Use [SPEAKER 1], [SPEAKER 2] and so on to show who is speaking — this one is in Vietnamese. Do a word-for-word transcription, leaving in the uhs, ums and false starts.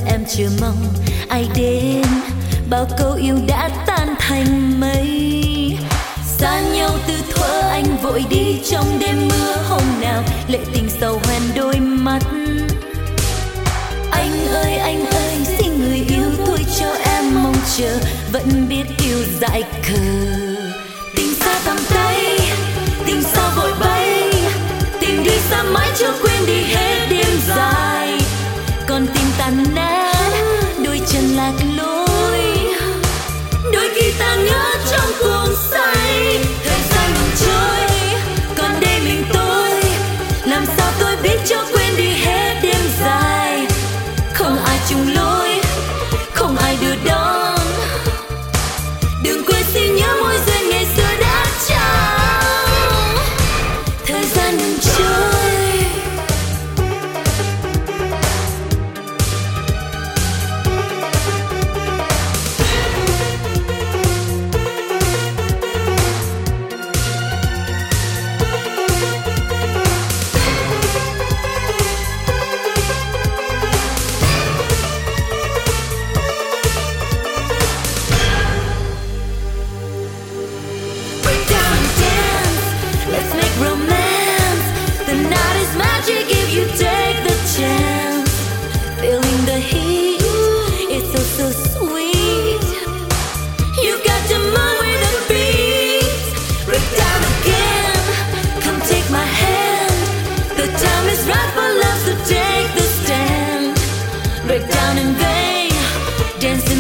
[SPEAKER 1] em chờ mong ai đến, bao câu yêu đã tan thành mây. Xa nhau từ thuở anh vội đi trong đêm mưa hôm nào, lệ tình sầu hoen đôi mắt. Anh ơi anh ơi xin người yêu thôi cho em mong chờ, vẫn biết yêu dại khờ. Tình xa tầm tay, tình xa vội bay, tình đi xa mãi chưa quên đi hết đêm dài. Còn tim tan nát, đôi chân lạc lối, đôi khi ta ngỡ trong cuồng say. Thời gian ngừng trôi, còn đây mình tôi, làm sao tôi biết cho quên đi hết đêm dài. Không ai chung lối, không ai đưa đón, đừng quên xin nhớ mối duyên ngày xưa đã trao. Thời gian ngừng trôi. Break down and vain, dance